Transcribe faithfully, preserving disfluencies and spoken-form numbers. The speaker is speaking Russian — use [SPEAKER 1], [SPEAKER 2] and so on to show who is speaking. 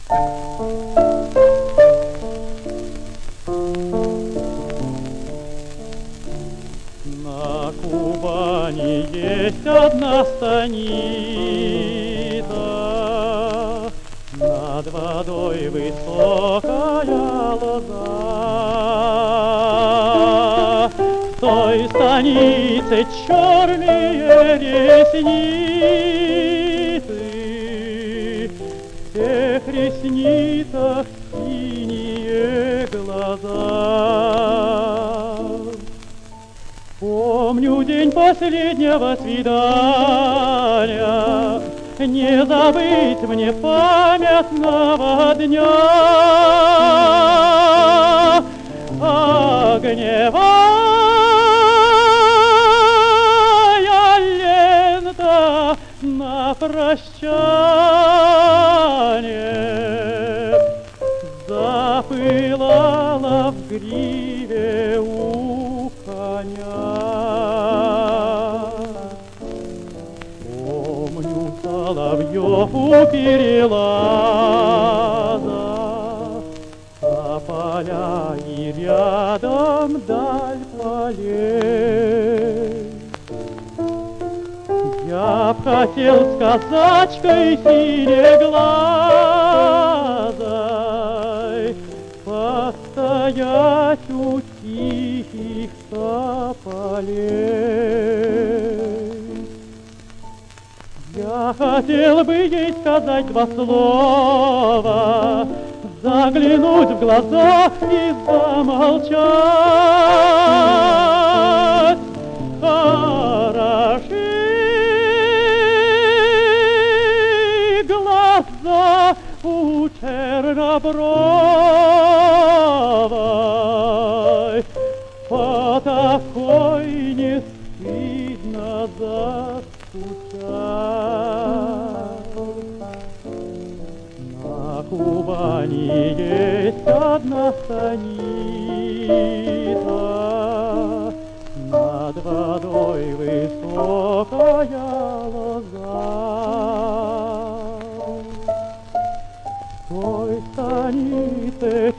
[SPEAKER 1] На Кубани есть одна станица, над водой высокая лоза. В той станице черные ресницы, в тех ресницах синие глаза. Помню день последнего свидания, не забыть мне памятного дня. Огневая лента на прощание запылала в гриве у коня. Помню соловьев у перелаза, тополя и рядом даль полей. Я б хотел с казачкой синеглазой постоять у тихих тополей. Я хотел бы ей сказать два слова, заглянуть в глаза и замолчать. Хороши глаза у чернобровой, по такой не стыдно заскучать. На Кубани есть одна станица, над водой высокая лоза. В той станице